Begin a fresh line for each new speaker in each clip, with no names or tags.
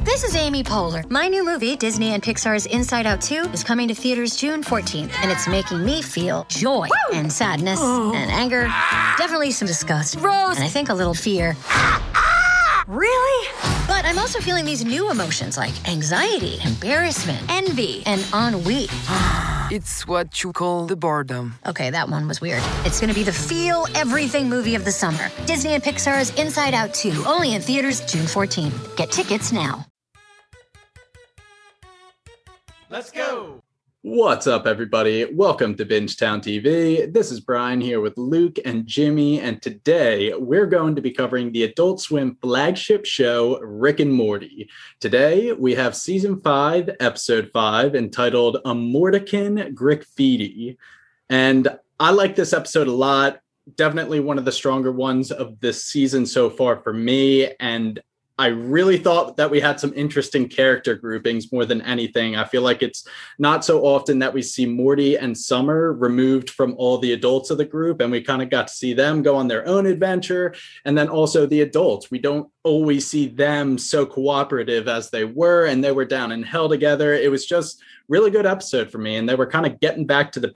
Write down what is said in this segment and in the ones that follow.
This is Amy Poehler. My new movie, Disney and Pixar's Inside Out 2, is coming to theaters June 14th, and it's making me feel joy and sadness and anger, definitely some disgust, Rose, and I think a little fear. Really? But I'm also feeling these new emotions like anxiety, embarrassment, envy, and ennui.
It's what you call the boredom.
Okay, that one was weird. It's gonna be the feel everything movie of the summer. Disney and Pixar's Inside Out 2, only in theaters June 14th. Get tickets now.
Let's go.
What's up, everybody? Welcome to Bingetown TV. This is Brian here with Luke and Jimmy, and today we're going to be covering the Adult Swim flagship show, Rick and Morty. Today we have Season 5, Episode 5, entitled A Mortican Graffiti. And I like this episode a lot. Definitely one of the stronger ones of this season so far for me, and I really thought that we had some interesting character groupings more than anything. I feel like it's not so often that we see Morty and Summer removed from all the adults of the group, and we kind of got to see them go on their own adventure. And then also the adults, we don't always see them so cooperative as they were, and they were down in hell together. It was just really good episode for me, and they were kind of getting back to the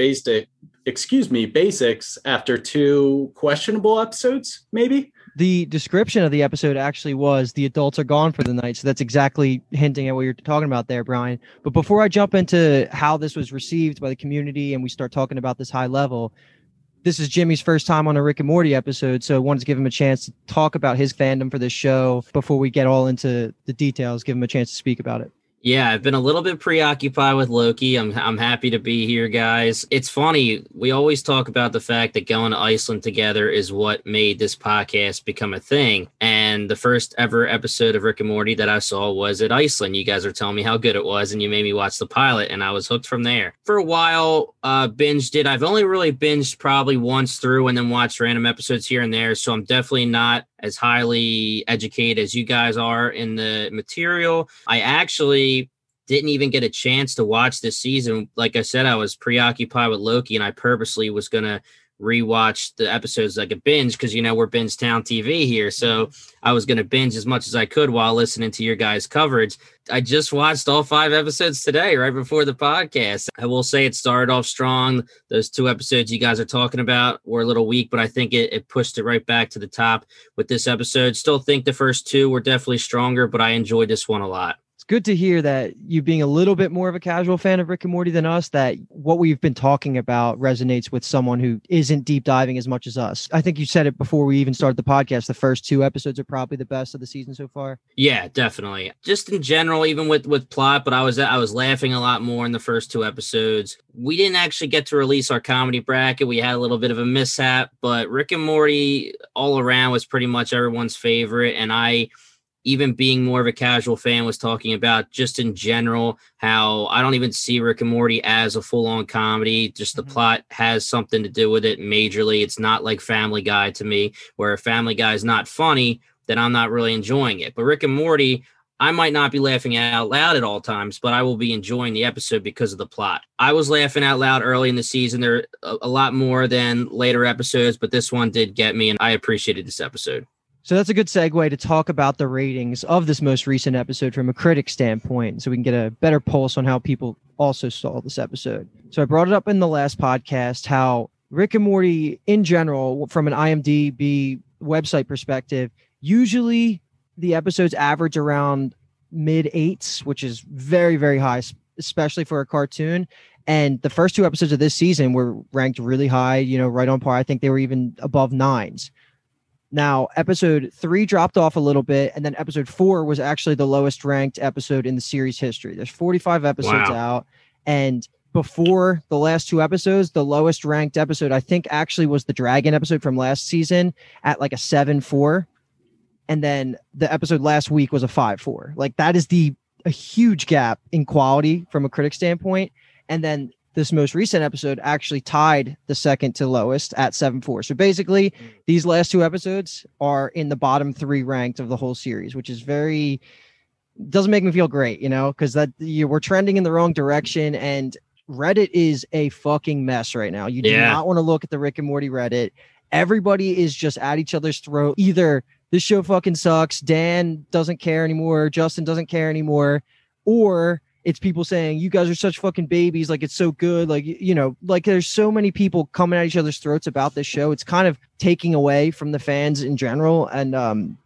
basics after two questionable episodes, maybe.
The description of the episode actually was the adults are gone for the night. So that's exactly hinting at what you're talking about there, Brian. But before I jump into how this was received by the community and we start talking about this high level, this is Jimmy's first time on a Rick and Morty episode. So I wanted to give him a chance to talk about his fandom for this show before we get all into the details, give him a chance to speak about it.
Yeah, I've been a little bit preoccupied with Loki. I'm happy to be here, guys. It's funny. We always talk about the fact that going to Iceland together is what made this podcast become a thing. And the first ever episode of Rick and Morty that I saw was at Iceland. You guys are telling me how good it was, and you made me watch the pilot, and I was hooked from there. For a while, binged it. I've only really binged probably once through and then watched random episodes here and there, so I'm definitely not as highly educated as you guys are in the material. I actually didn't even get a chance to watch this season. Like I said, I was preoccupied with Loki, and I purposely was going to rewatch the episodes like a binge because, you know, we're Bingetown TV here. So I was going to binge as much as I could while listening to your guys' coverage. I just watched all 5 episodes today, right before the podcast. I will say it started off strong. Those 2 episodes you guys are talking about were a little weak, but I think it pushed it right back to the top with this episode. Still think the first 2 were definitely stronger, but I enjoyed this one a lot.
It's good to hear that you being a little bit more of a casual fan of Rick and Morty than us, that what we've been talking about resonates with someone who isn't deep diving as much as us. I think you said it before we even started the podcast. The first 2 episodes are probably the best of the season so far.
Yeah, definitely. Just in general, even with plot, but I was laughing a lot more in the first 2 episodes. We didn't actually get to release our comedy bracket. We had a little bit of a mishap, but Rick and Morty all around was pretty much everyone's favorite. And I, even being more of a casual fan, was talking about just in general how I don't even see Rick and Morty as a full-on comedy. Just the plot has something to do with it majorly. It's not like Family Guy to me, where if Family Guy is not funny, then I'm not really enjoying it. But Rick and Morty, I might not be laughing out loud at all times, but I will be enjoying the episode because of the plot. I was laughing out loud early in the season. There are a lot more than later episodes, but this one did get me, and I appreciated this episode.
So that's a good segue to talk about the ratings of this most recent episode from a critic standpoint, so we can get a better pulse on how people also saw this episode. So I brought it up in the last podcast, how Rick and Morty in general, from an IMDb website perspective, usually the episodes average around mid-8s, which is very, very high, especially for a cartoon. And the first 2 episodes of this season were ranked really high, you know, right on par. I think they were even above 9s. Now, episode 3 dropped off a little bit, and then episode 4 was actually the lowest ranked episode in the series history. There's 45 episodes out, and before the last 2 episodes, the lowest ranked episode, I think, actually was the Dragon episode from last season at like a 7.4, and then the episode last week was a 5.4. Like, that is a huge gap in quality from a critic standpoint, and then this most recent episode actually tied the second to lowest at 7.4. So basically, these last 2 episodes are in the bottom 3 ranked of the whole series, which is doesn't make me feel great, you know, because we're trending in the wrong direction, and Reddit is a fucking mess right now. You do not want to look at the Rick and Morty Reddit. Everybody is just at each other's throat. Either this show fucking sucks. Dan doesn't care anymore. Justin doesn't care anymore. Or it's people saying, you guys are such fucking babies. Like, it's so good. Like, you know, like there's so many people coming at each other's throats about this show. It's kind of taking away from the fans in general. And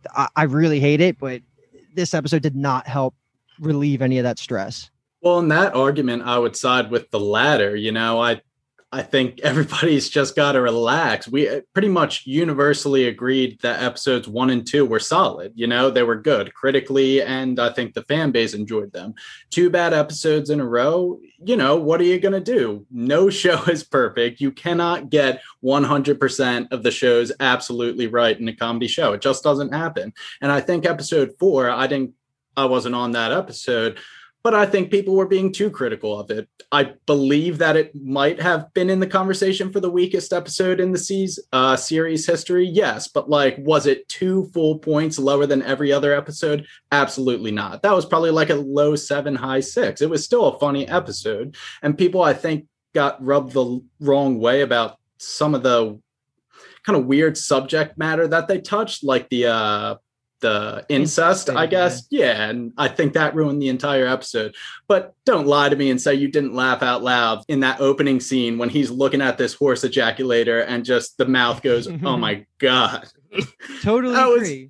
I really hate it. But this episode did not help relieve any of that stress.
Well, in that argument, I would side with the latter. You know, I think everybody's just got to relax. We pretty much universally agreed that episodes 1 and 2 were solid. You know, they were good critically, and I think the fan base enjoyed them. 2 bad episodes in a row, you know, what are you going to do? No show is perfect. You cannot get 100% of the shows absolutely right in a comedy show. It just doesn't happen. And I think episode 4, I wasn't on that episode, but I think people were being too critical of it. I believe that it might have been in the conversation for the weakest episode in the series history. Yes, but like, was it 2 full points lower than every other episode? Absolutely not. That was probably like a low 7, high 6. It was still a funny episode. And people, I think, got rubbed the wrong way about some of the kind of weird subject matter that they touched, like the incest, I guess. Yeah. And I think that ruined the entire episode. But don't lie to me and say you didn't laugh out loud in that opening scene when he's looking at this horse ejaculator and just the mouth goes, oh my God.
Totally agree.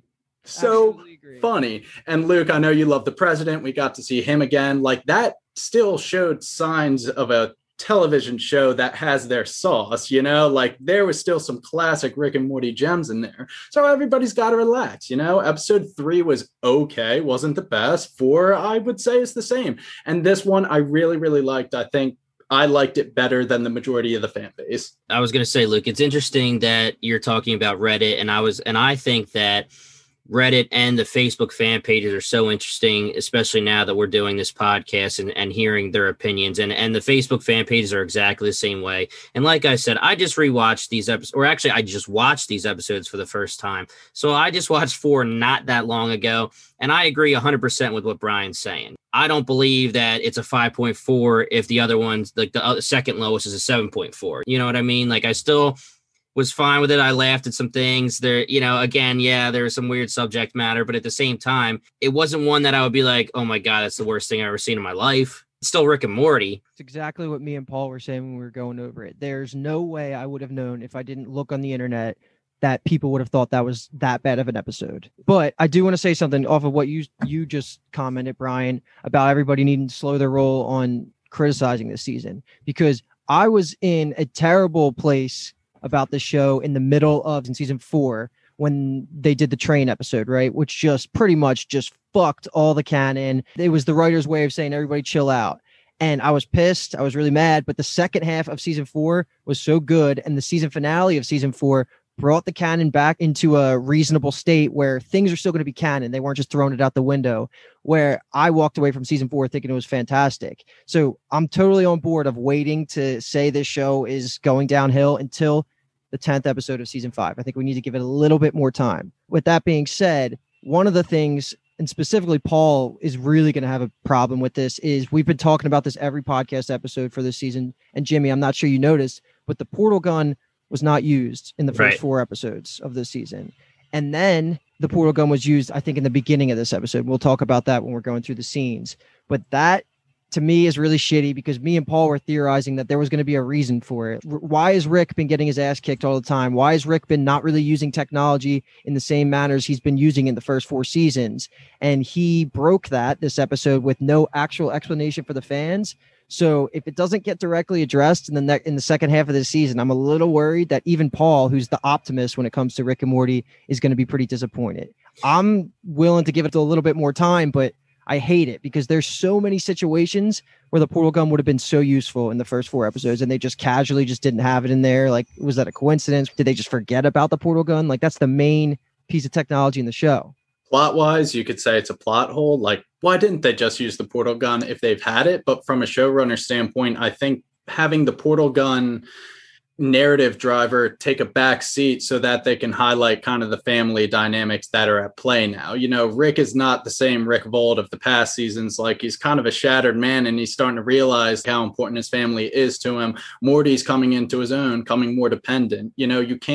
So funny. And Luke, I know you love the president. We got to see him again. Like, that still showed signs of a television show that has their sauce, you know, like there was still some classic Rick and Morty gems in there. So everybody's got to relax, you know. Episode 3 was okay, wasn't the best. 4, I would say, is the same. And this one I really, really liked. I think I liked it better than the majority of the fan base.
I was going to say, Luke, it's interesting that you're talking about Reddit, and I think that Reddit and the Facebook fan pages are so interesting, especially now that we're doing this podcast and hearing their opinions. And the Facebook fan pages are exactly the same way. And like I said, I just rewatched these episodes, or actually I just watched these episodes for the first time. So I just watched 4 not that long ago. And I agree 100% with what Brian's saying. I don't believe that it's a 5.4 if the other one's, like the second lowest is a 7.4. You know what I mean? Like, I still was fine with it. I laughed at some things there, you know, again, yeah, there was some weird subject matter, but at the same time, it wasn't one that I would be like, oh my God, that's the worst thing I've ever seen in my life. It's still Rick and Morty.
It's exactly what me and Paul were saying when we were going over it. There's no way I would have known if I didn't look on the internet that people would have thought that was that bad of an episode. But I do want to say something off of what you just commented, Brian, about everybody needing to slow their roll on criticizing this season, because I was in a terrible place about the show in the middle of in season 4 when they did the train episode, right? Which just pretty much just fucked all the canon. It was the writer's way of saying, everybody chill out. And I was pissed. I was really mad. But the second half of season 4 was so good. And the season finale of season 4 brought the canon back into a reasonable state where things are still going to be canon. They weren't just throwing it out the window, where I walked away from season 4 thinking it was fantastic. So I'm totally on board of waiting to say this show is going downhill until the 10th episode of season 5. I think we need to give it a little bit more time. With that being said, one of the things, and specifically Paul is really going to have a problem with this, is we've been talking about this every podcast episode for this season. And Jimmy, I'm not sure you noticed, but the portal gun was not used in the first 4 episodes of this season. And then the portal gun was used, I think, in the beginning of this episode. We'll talk about that when we're going through the scenes. But that, to me, is really shitty, because me and Paul were theorizing that there was going to be a reason for it. Why has Rick been getting his ass kicked all the time? Why has Rick been not really using technology in the same manners he's been using in the first 4 seasons? And he broke that this episode with no actual explanation for the fans. So if it doesn't get directly addressed in the second half of the season, I'm a little worried that even Paul, who's the optimist when it comes to Rick and Morty, is going to be pretty disappointed. I'm willing to give it a little bit more time, but I hate it because there's so many situations where the portal gun would have been so useful in the first 4 episodes, and they just casually just didn't have it in there. Like, was that a coincidence? Did they just forget about the portal gun? Like, that's the main piece of technology in the show.
Plot-wise, you could say it's a plot hole. Like, why didn't they just use the portal gun if they've had it? But from a showrunner standpoint, I think having the portal gun narrative driver take a back seat so that they can highlight kind of the family dynamics that are at play now. You know, Rick is not the same Rick Vold of the past seasons. Like, he's kind of a shattered man, and he's starting to realize how important his family is to him. Morty's coming into his own, coming more dependent. You know, you can't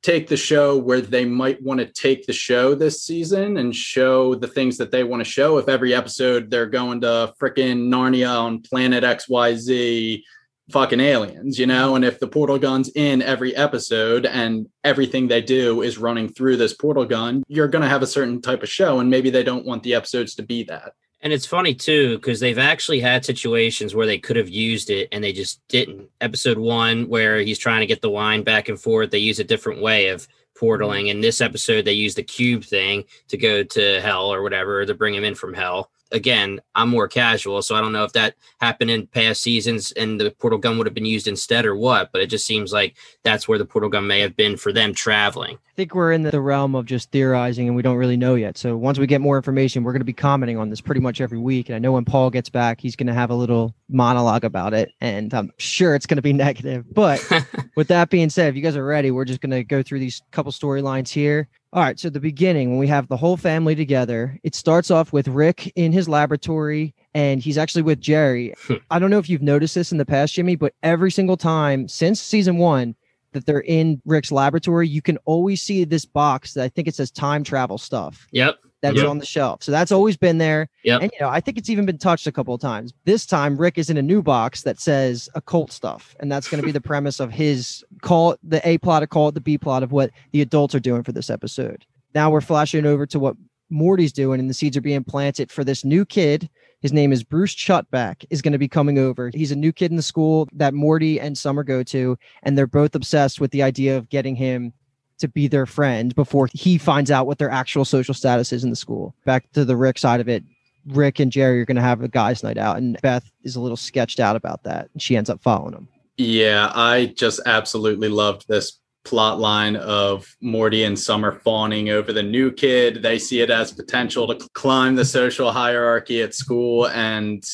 take the show where they might want to take the show this season and show the things that they want to show. If every episode they're going to frickin' Narnia on planet XYZ, fucking aliens, you know? And if the portal gun's in every episode and everything they do is running through this portal gun, you're going to have a certain type of show, and maybe they don't want the episodes to be that.
And it's funny, too, because they've actually had situations where they could have used it and they just didn't. Episode 1, where he's trying to get the wine back and forth, they use a different way of portaling. In this episode, they use the cube thing to go to hell or whatever, to bring him in from hell. Again, I'm more casual, so I don't know if that happened in past seasons and the portal gun would have been used instead or what, but it just seems like that's where the portal gun may have been for them traveling.
I think we're in the realm of just theorizing and we don't really know yet. So once we get more information, we're going to be commenting on this pretty much every week. And I know when Paul gets back, he's going to have a little monologue about it. And I'm sure it's going to be negative. But with that being said, if you guys are ready, we're just going to go through these couple storylines here. All right. So the beginning, when we have the whole family together, it starts off with Rick in his laboratory. And he's actually with Jerry. I don't know if you've noticed this in the past, Jimmy, but every single time since season 1 that they're in Rick's laboratory, you can always see this box that I think it says time travel stuff.
Yep.
That's on the shelf. So that's always been there.
Yep.
And, I think it's even been touched a couple of times. This time, Rick is in a new box that says occult stuff. And that's going to be the premise of his call it the A plot, or call it the B plot of what the adults are doing for this episode. Now we're flashing over to what Morty's doing, and the seeds are being planted for this new kid. His name is Bruce Chutback, is going to be coming over. He's a new kid in the school that Morty and Summer go to, and they're both obsessed with the idea of getting him to be their friend before he finds out what their actual social status is in the school. Back to the Rick side of it, Rick and Jerry are going to have a guys' night out, and Beth is a little sketched out about that, and she ends up following him.
Yeah, I just absolutely loved this plot line of Morty and Summer fawning over the new kid. They see it as potential to climb the social hierarchy at school. And,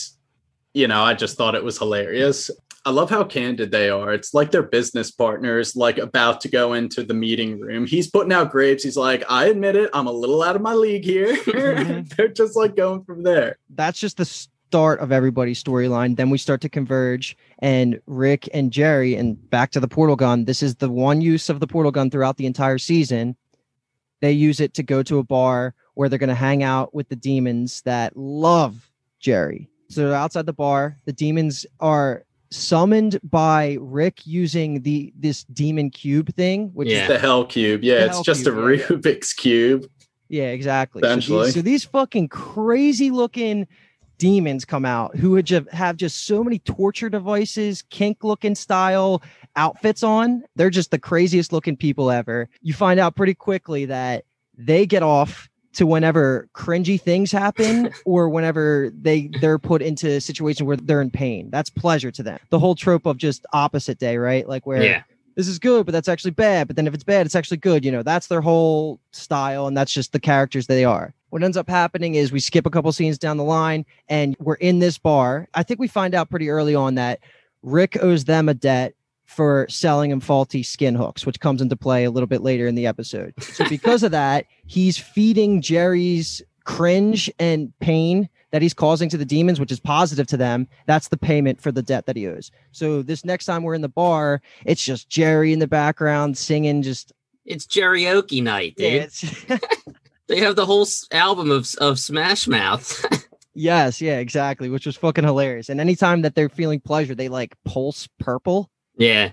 I just thought it was hilarious. I love how candid they are. It's like they're business partners, like about to go into the meeting room. He's putting out grapes. He's like, I admit it, I'm a little out of my league here. They're just like going from there.
That's just the start of everybody's storyline. Then we start to converge, and Rick and Jerry, and back to the portal gun. This is the one use of the portal gun throughout the entire season. They use it to go to a bar where they're going to hang out with the demons that love Jerry. So they're outside the bar. The demons are summoned by Rick using this demon cube thing, which is
the Hell Cube. Yeah, it's just a Rubik's Cube.
Yeah, exactly.
Essentially.
So these fucking crazy looking demons come out who would have just so many torture devices, kink looking style outfits on. They're just the craziest looking people ever. You find out pretty quickly that they get off to whenever cringy things happen or whenever they're put into a situation where they're in pain. That's pleasure to them. The whole trope of just opposite day, right? Like where this is good, but that's actually bad. But then if it's bad, it's actually good. That's their whole style. And that's just the characters they are. What ends up happening is we skip a couple scenes down the line and we're in this bar. I think we find out pretty early on that Rick owes them a debt for selling him faulty skin hooks, which comes into play a little bit later in the episode. So because of that, he's feeding Jerry's cringe and pain that he's causing to the demons, which is positive to them. That's the payment for the debt that he owes. So this next time we're in the bar, it's just Jerry in the background singing
It's karaoke night, dude.
Yeah,
they have the whole album of Smash Mouth.
Yes, yeah, exactly, which was fucking hilarious. And anytime that they're feeling pleasure, they like pulse purple.
Yeah.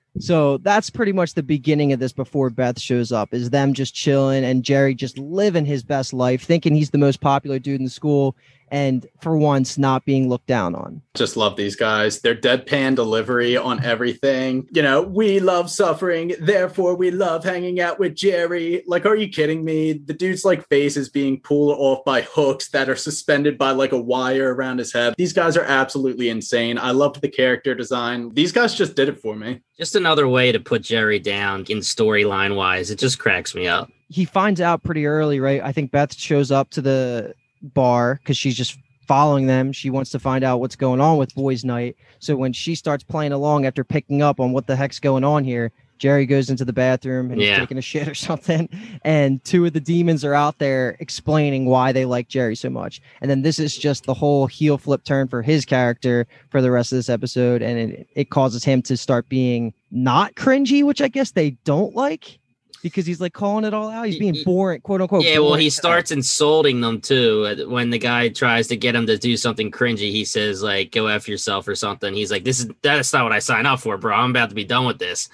So that's pretty much the beginning of this before Beth shows up, is them just chilling and Jerry just living his best life, thinking he's the most popular dude in the school, and for once not being looked down on.
Just love these guys. Their deadpan delivery on everything. We love suffering, therefore we love hanging out with Jerry. Like, are you kidding me? The dude's face is being pulled off by hooks that are suspended by a wire around his head. These guys are absolutely insane. I loved the character design. These guys just did it for me.
Just another way to put Jerry down in storyline wise. It just cracks me up.
He finds out pretty early, right? I think Beth shows up to the bar because she's just following them. She wants to find out what's going on with boys' night. So when she starts playing along after picking up on what the heck's going on here, Jerry goes into the bathroom and he's taking a shit or something. And two of the demons are out there explaining why they like Jerry so much. And then this is just the whole heel flip turn for his character for the rest of this episode. And it causes him to start being not cringy, which I guess they don't like. because he's like calling it all out. He's being boring, quote unquote.
Yeah, well,
boring
he
to them.
starts insulting them too. When the guy tries to get him to do something cringy, he says like, "Go F yourself" or something. He's like, that's not what I signed up for, bro. I'm about to be done with this.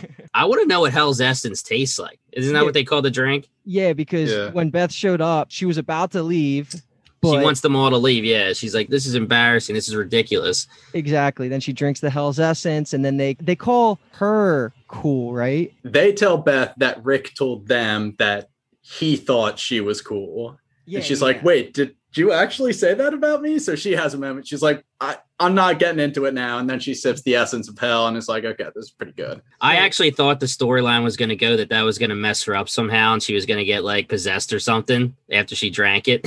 I want to know what Hell's Essence tastes like. Isn't that what they call the drink?
Yeah, because when Beth showed up, she was about to leave. But
she wants them all to leave. Yeah, she's like, "This is embarrassing. This is ridiculous."
Exactly. Then she drinks the Hell's Essence, and then they call her cool, right?
They tell Beth that Rick told them that he thought she was cool.
Yeah,
and she's like, "Wait, did you actually say that about me?" So she has a moment. She's like, I'm not getting into it now. And then she sips the essence of hell and it's like, okay, this is pretty good.
I actually thought the storyline was going to go that was going to mess her up somehow, and she was going to get like possessed or something after she drank it.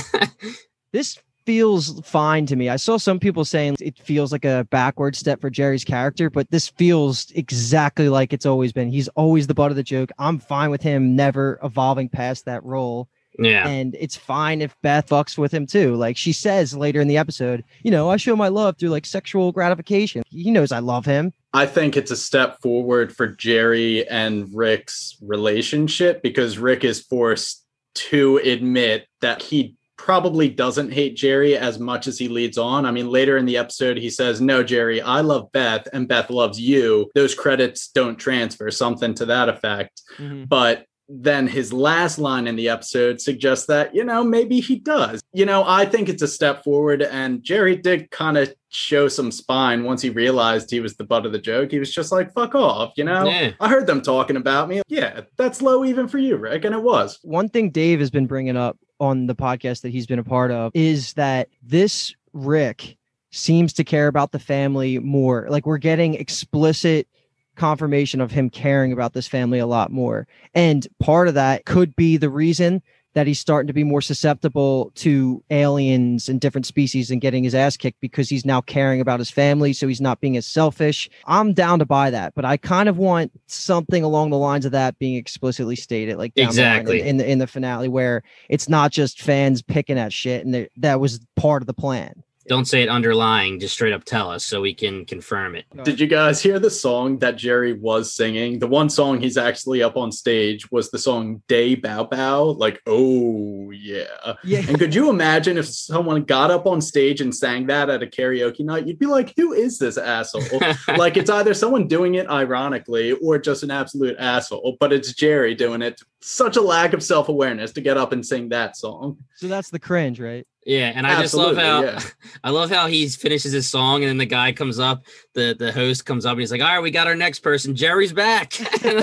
This feels fine to me. I saw some people saying it feels like a backward step for Jerry's character, but this feels exactly like it's always been. He's always the butt of the joke. I'm fine with him never evolving past that role.
Yeah.
And it's fine if Beth fucks with him too. Like she says later in the episode, I show my love through like sexual gratification. He knows I love him.
I think it's a step forward for Jerry and Rick's relationship because Rick is forced to admit that he probably doesn't hate Jerry as much as he leads on. I mean, later in the episode, he says, "No, Jerry, I love Beth and Beth loves you. Those credits don't transfer," something to that effect. Mm-hmm. But then his last line in the episode suggests that, maybe he does. I think it's a step forward, and Jerry did kind of show some spine once he realized he was the butt of the joke. He was just like, fuck off, Yeah. I heard them talking about me. Yeah, that's low even for you, Rick, and it was.
One thing Dave has been bringing up on the podcast that he's been a part of is that this Rick seems to care about the family more. Like we're getting explicit confirmation of him caring about this family a lot more. And part of that could be the reason that he's starting to be more susceptible to aliens and different species and getting his ass kicked because he's now caring about his family. So he's not being as selfish. I'm down to buy that, but I kind of want something along the lines of that being explicitly stated, like down
exactly
the line in the finale, where it's not just fans picking at shit and that was part of the plan.
Don't say it underlying, just straight up tell us so we can confirm it.
Did you guys hear the song that Jerry was singing? The one song he's actually up on stage was the song Day Bow Bow. Like, oh, yeah. And could you imagine if someone got up on stage and sang that at a karaoke night? You'd be like, who is this asshole? Like, it's either someone doing it ironically or just an absolute asshole, but it's Jerry doing it. Such a lack of self-awareness to get up and sing that song.
So that's the cringe, right?
Yeah, and I just love how I love how he finishes his song and then the guy comes up, the host comes up and he's like, "All right, we got our next person. Jerry's back."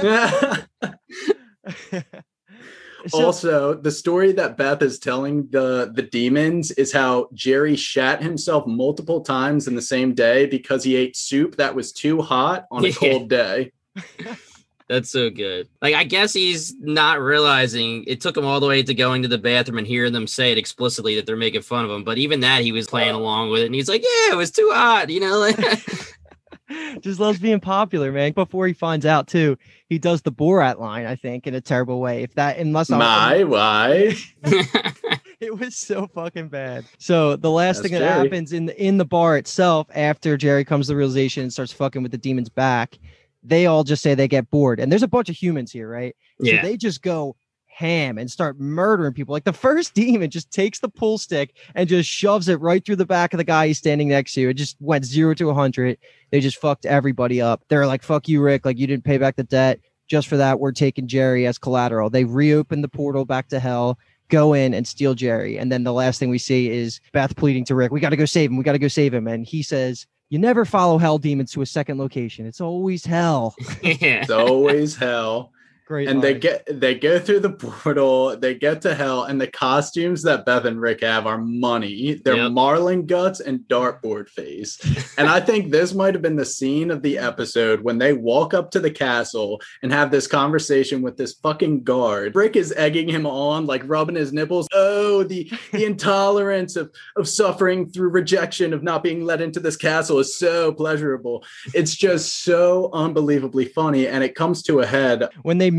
Also, the story that Beth is telling the demons is how Jerry shat himself multiple times in the same day because he ate soup that was too hot on a cold day.
That's so good. Like, I guess he's not realizing it took him all the way to going to the bathroom and hearing them say it explicitly that they're making fun of him. But even that, he was playing along with it. And he's like, yeah, it was too hot,
Just loves being popular, man. Before he finds out, too, he does the Borat line, I think, in a terrible way.
Why?
It was so fucking bad. So the last thing that happens in the bar itself, after Jerry comes to the realization and starts fucking with the demons back, they all just say they get bored. And there's a bunch of humans here, right?
Yeah.
So they just go ham and start murdering people. Like the first demon just takes the pull stick and just shoves it right through the back of the guy he's standing next to. It just went 0 to 100. They just fucked everybody up. They're like, fuck you, Rick. Like, you didn't pay back the debt. Just for that, we're taking Jerry as collateral. They reopen the portal back to hell, go in and steal Jerry. And then the last thing we see is Beth pleading to Rick, we got to go save him. We got to go save him. And he says, you never follow hell demons to a second location. It's always hell.
Yeah.
It's always hell.
Great.
And
line.
they go through the portal, they get to hell, and the costumes that Beth and Rick have are money. They're marlin guts and dartboard face. And I think this might have been the scene of the episode when they walk up to the castle and have this conversation with this fucking guard. Rick is egging him on, like rubbing his nipples. Oh, the intolerance of suffering through rejection, of not being let into this castle is so pleasurable. It's just so unbelievably funny, and it comes to a head
when they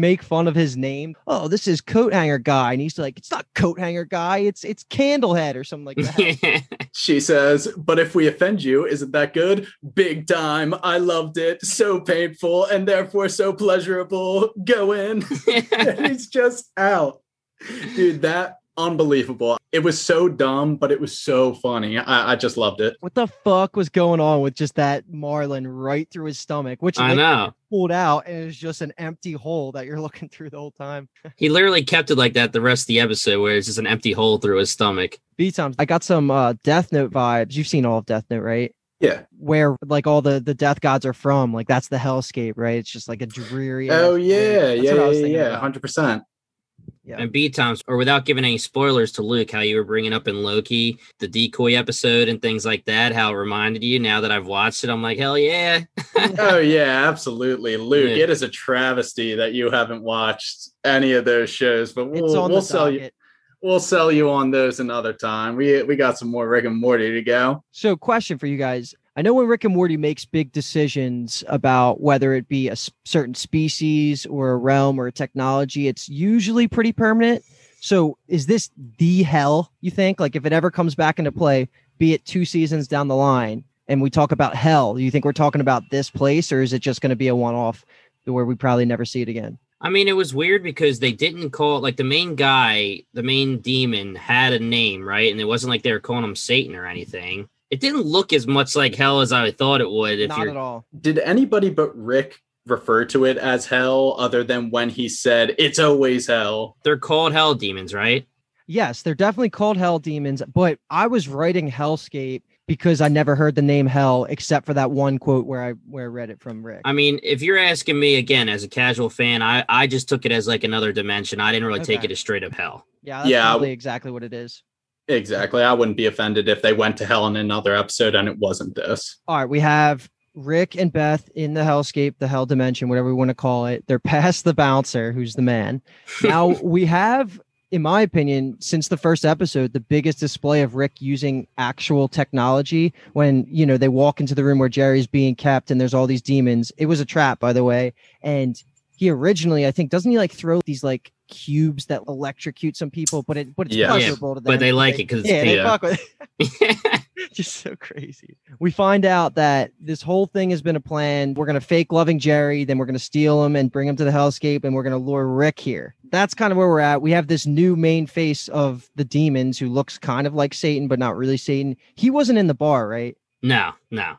make fun of his name. Oh, this is coat hanger guy. And he's like, it's not coat hanger guy. It's Candlehead or something like that.
She says, but if we offend you, isn't that good? Big time. I loved it. So painful and therefore so pleasurable. Go in. And he's just out. Dude, that unbelievable. It was so dumb, but it was so funny. I just loved it.
What the fuck was going on with just that Marlin right through his stomach, which
I know
pulled out, and it was just an empty hole that you're looking through the whole time.
He literally kept it like that the rest of the episode, where it's just an empty hole through his stomach.
B-Times, I got some Death Note vibes. You've seen all of Death Note, right?
Yeah.
Where like all the death gods are from, like that's the hellscape, right? It's just like a dreary.
Oh yeah, yeah, 100%.
Yeah.
And B-Times, or without giving any spoilers to Luke, how you were bringing up in Loki, the decoy episode and things like that, how it reminded you. Now that I've watched it, I'm like, hell yeah.
Oh, yeah, absolutely. Luke,
Yeah.
It is a travesty that you haven't watched any of those shows, but we'll sell you. We'll sell you on those another time. We got some more Rick and Morty to go.
So question for you guys. I know when Rick and Morty makes big decisions about whether it be a certain species or a realm or a technology, it's usually pretty permanent. So is this the hell, you think? Like if it ever comes back into play, be it 2 seasons down the line, and we talk about hell, do you think we're talking about this place, or is it just going to be a one-off where we probably never see it again?
I mean, it was weird because they didn't call it, like the main guy, the main demon had a name, right? And it wasn't like they were calling him Satan or anything. It didn't look as much like hell as I thought it would.
Not at all.
Did anybody but Rick refer to it as hell other than when he said it's always hell?
They're called hell demons, right?
Yes, they're definitely called hell demons, but I was writing Hellscape because I never heard the name hell except for that one quote where I read it from Rick.
I mean, if you're asking me again as a casual fan, I just took it as like another dimension. I didn't really take it as straight up hell.
Yeah, that's probably exactly what it is.
Exactly. I wouldn't be offended if they went to hell in another episode and it wasn't this.
All right, we have Rick and Beth in the hellscape, the hell dimension, whatever we want to call it. They're past the bouncer, who's the man. Now we have, in my opinion, since the first episode, the biggest display of Rick using actual technology when, you know, they walk into the room where Jerry's being kept and there's all these demons. It was a trap, by the way. And he originally, I think, doesn't he like throw these like cubes that electrocute some people, but it's pleasurable to them.
But they like it because
they fuck with it. Just so crazy. We find out that this whole thing has been a plan. We're going to fake loving Jerry, then we're going to steal him and bring him to the hellscape, and we're going to lure Rick here. That's kind of where we're at. We have this new main face of the demons who looks kind of like Satan, but not really Satan. He wasn't in the bar, right?
No.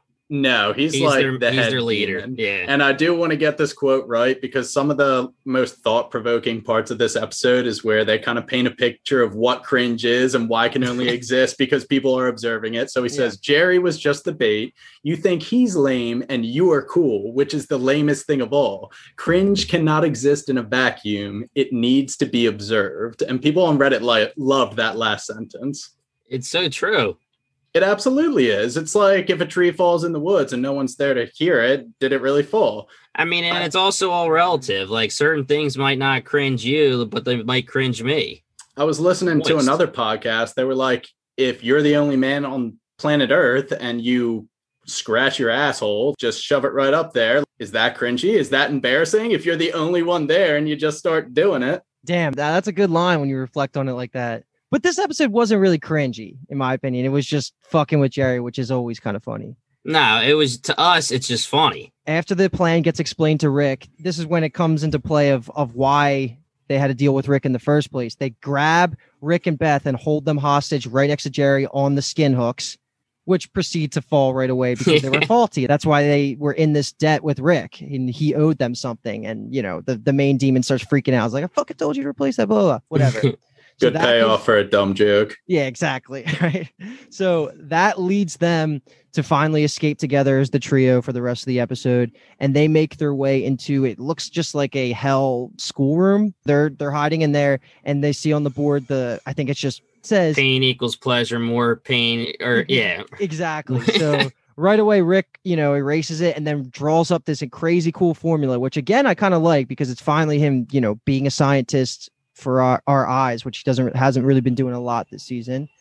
No, he's like
their leader.
demon.
Yeah.
And I do want to get this quote right because some of the most thought-provoking parts of this episode is where they kind of paint a picture of what cringe is and why it can only exist because people are observing it. So he says, Jerry was just the bait. You think he's lame and you are cool, which is the lamest thing of all. Cringe cannot exist in a vacuum. It needs to be observed. And people on Reddit loved that last sentence.
It's so true.
It absolutely is. It's like if a tree falls in the woods and no one's there to hear it, did it really fall?
I mean, and it's also all relative. Like certain things might not cringe you, but they might cringe me.
I was listening to another podcast. They were like, if you're the only man on planet Earth and you scratch your asshole, just shove it right up there. Is that cringy? Is that embarrassing? If you're the only one there and you just start doing it.
Damn, that's a good line when you reflect on it like that. But this episode wasn't really cringy, in my opinion. It was just fucking with Jerry, which is always kind of funny.
No, it was, to us, it's just funny.
After the plan gets explained to Rick, this is when it comes into play of why they had to deal with Rick in the first place. They grab Rick and Beth and hold them hostage right next to Jerry on the skin hooks, which proceed to fall right away because they were faulty. That's why they were in this debt with Rick, and he owed them something. And, you know, the main demon starts freaking out. I was like, I fucking told you to replace that, blah, blah, whatever.
Good payoff for a dumb joke.
Yeah, exactly. Right. So that leads them to finally escape together as the trio for the rest of the episode. And they make their way into, it looks just like a hell schoolroom. They're hiding in there, and they see on the board I think it's just says
pain equals pleasure, more pain, or yeah.
Exactly. So right away, Rick, erases it and then draws up this crazy cool formula, which again, I kind of like because it's finally him, being a scientist for our eyes, which he hasn't really been doing a lot this season.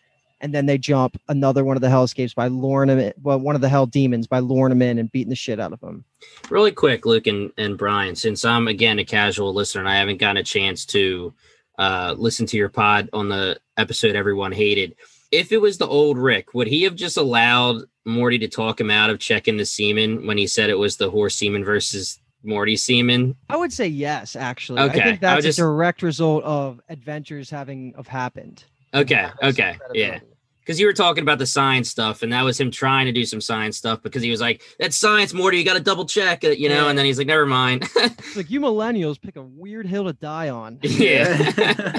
and then they jump another one of the hellscapes by luring him in, well, one of the hell demons by luring him in and beating the shit out of him.
Really quick, Luke and Brian, since I'm, again, a casual listener and I haven't gotten a chance to listen to your pod on the episode everyone hated, if it was the old Rick, would he have just allowed Morty to talk him out of checking the semen when he said it was the horse semen versus Morty semen?
I would say yes, actually.
Okay.
I think that's a direct result of adventures having happened.
Okay. Yeah. Because you were talking about the science stuff, and that was him trying to do some science stuff because he was like, that's science, Morty, you got to double check it, and then he's like, never mind.
It's like, you millennials pick a weird hill to die on.
Yeah.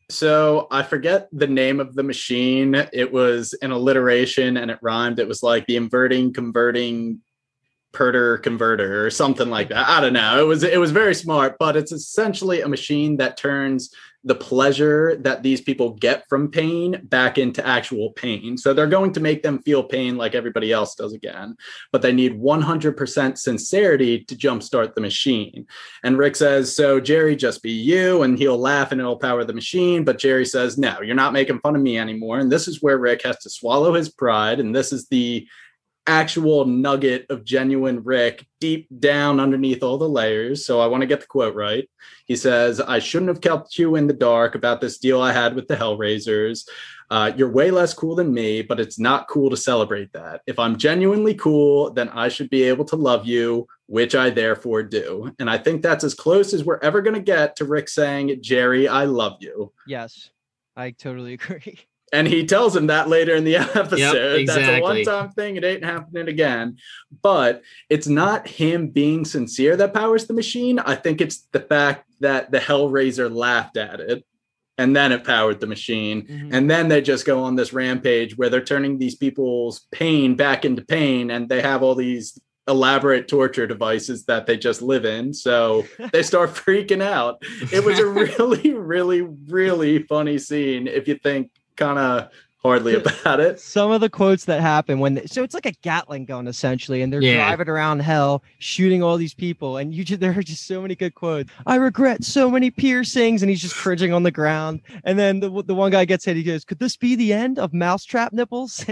So I forget the name of the machine. It was an alliteration and it rhymed. It was like the inverting, converting, converter or something like that. I don't know. It was very smart, but it's essentially a machine that turns the pleasure that these people get from pain back into actual pain. So they're going to make them feel pain like everybody else does again, but they need 100% sincerity to jumpstart the machine. And Rick says, so Jerry, just be you, and he'll laugh and it'll power the machine. But Jerry says, no, you're not making fun of me anymore. And this is where Rick has to swallow his pride. And this is the actual nugget of genuine Rick deep down underneath all the layers. So I want to get the quote right. He says, I shouldn't have kept you in the dark about this deal I had with the Hellraisers. You're way less cool than me, but it's not cool to celebrate that. If I'm genuinely cool, then I should be able to love you, which I therefore do. And I think that's as close as we're ever going to get to Rick saying, Jerry, I love you.
Yes, I totally agree.
And he tells him that later in the episode.
Yep, exactly.
That's a one-time thing. It ain't happening again. But it's not him being sincere that powers the machine. I think it's the fact that the Hellraiser laughed at it. And then it powered the machine. Mm-hmm. And then they just go on this rampage where they're turning these people's pain back into pain. And they have all these elaborate torture devices that they just live in. So they start freaking out. It was a really, really, really funny scene if you think kind of hardly about it.
Some of the quotes that happen so it's like a Gatling gun essentially, and they're driving around hell shooting all these people, and there are just so many good quotes. I regret so many piercings, and he's just cringing on the ground. And then the one guy gets hit. He goes, could this be the end of mousetrap nipples?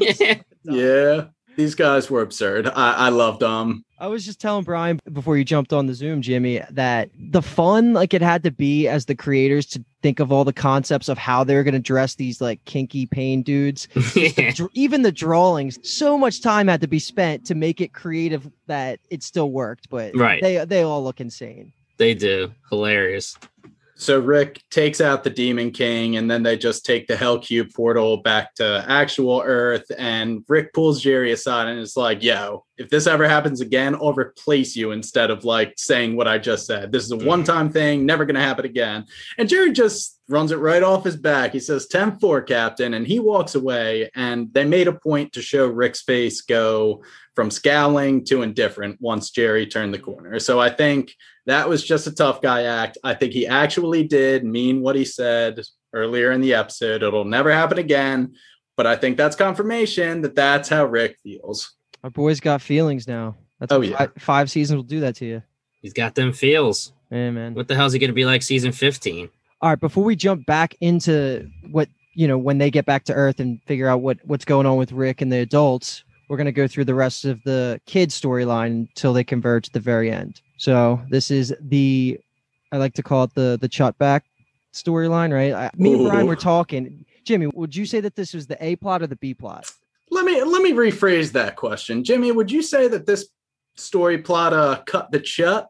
Yeah, these guys were absurd. I loved them.
I was just telling Brian before you jumped on the Zoom, Jimmy, that the fun like it had to be as the creators to think of all the concepts of how they're going to dress these like kinky pain dudes. Even the drawings, so much time had to be spent to make it creative that it still worked. But they all look insane.
They do. Hilarious.
So Rick takes out the Demon King, and then they just take the Hell Cube portal back to actual Earth. And Rick pulls Jerry aside and is like, yo, if this ever happens again, I'll replace you instead of like saying what I just said. This is a one-time thing, never going to happen again. And Jerry just runs it right off his back. He says, 10-4, Captain. And he walks away. And they made a point to show Rick's face go from scowling to indifferent once Jerry turned the corner. So I think that was just a tough guy act. I think he actually did mean what he said earlier in the episode. It'll never happen again. But I think that's confirmation that that's how Rick feels.
Our boy's got feelings now. That's five seasons will do that to you.
He's got them feels.
Yeah, man.
What the hell is he going to be like season 15?
All right, before we jump back into what, when they get back to Earth and figure out what's going on with Rick and the adults, we're going to go through the rest of the kid storyline until they converge at the very end. So this is I like to call it the Chutback storyline, right? Me and Brian were talking. Jimmy, would you say that this was the A plot or the B plot?
Let me rephrase that question. Jimmy, would you say that this story plot cut the chut?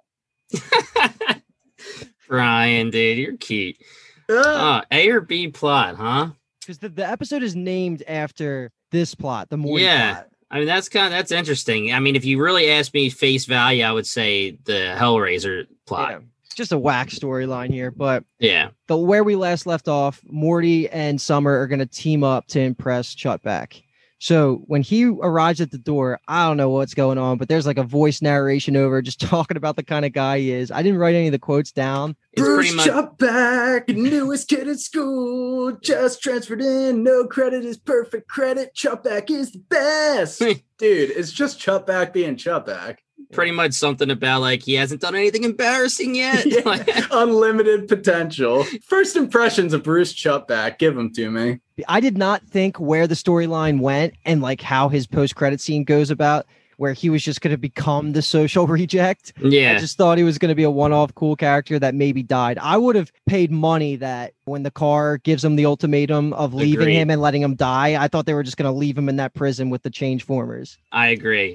Brian, dude, you're cute. A or B plot, huh?
Because the episode is named after this plot, the Morty plot.
I mean, that's interesting. I mean, if you really ask me face value, I would say the Hellraiser plot.
Yeah. Just a whack storyline here, but
where
we last left off, Morty and Summer are going to team up to impress Chutback. So when he arrives at the door, I don't know what's going on, but there's like a voice narration over just talking about the kind of guy he is. I didn't write any of the quotes down.
It's Bruce Chutback, newest kid at school, just transferred in, no credit is perfect credit. Chutback is the best. Dude, it's just Chutback being Chutback.
pretty much something about like he hasn't done anything embarrassing yet.
Yeah, unlimited potential. First impressions of Bruce Chupback. Give them to me.
I did not think where the storyline went and like how his post-credit scene goes about, where he was just going to become the social reject.
Yeah.
I just thought he was going to be a one-off cool character that maybe died. I would have paid money that when the car gives him the ultimatum of leaving
Agreed.
him and letting him die, I thought they were just going to leave him in that prison with the Changeformers.
I agree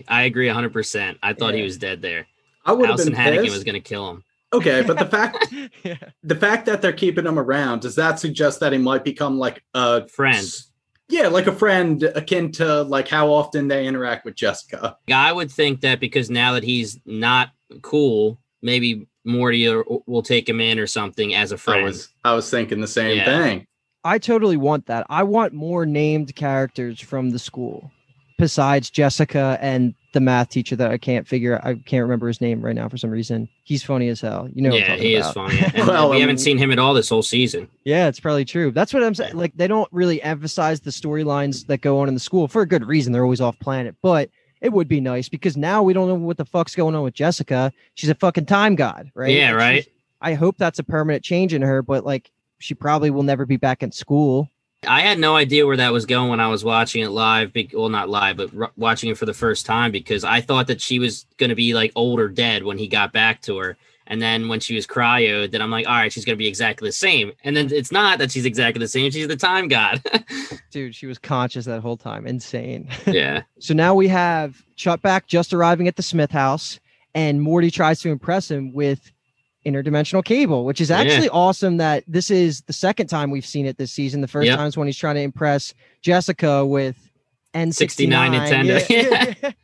100%. I thought he was dead there.
I would have
Allison
been
Hannigan
pissed.
was going to kill him.
Okay, but the fact
Yeah.
the fact that they're keeping him around, does that suggest that he might become like a
Friend.
Yeah, like a friend akin to like how often they interact with Jessica.
I would think that because now that he's not cool, maybe Morty will take him in or something as a friend.
I was thinking the same
Yeah.
thing.
I totally want that. I want more named characters from the school besides Jessica and the math teacher that I can't remember his name right now for some reason. He's funny as hell. You know what I'm
Yeah,
talking
he
about.
is funny. And
Well,
we haven't seen him at all this whole season.
Yeah, it's probably true. That's what I'm saying. Like, they don't really emphasize the storylines that go on in the school for a good reason. They're always off planet, but it would be nice because now we don't know what the fuck's going on with Jessica. She's a fucking time god, right?
Yeah,
Like,
right.
I hope that's a permanent change in her, but like, she probably will never be back in school.
I had no idea where that was going when I was watching it live. Well, not live, but watching it for the first time, because I thought that she was going to be like old or dead when he got back to her. And then when she was cryoed, then I'm like, all right, she's going to be exactly the same. And then it's not that she's exactly the same. She's the time god.
Dude, she was conscious that whole time. Insane.
Yeah.
So now we have Chupback just arriving at the Smith house, and Morty tries to impress him with interdimensional cable, which is actually awesome that this is the second time we've seen it this season. The first time is when he's trying to impress Jessica with N69
Nintendo.
Yeah.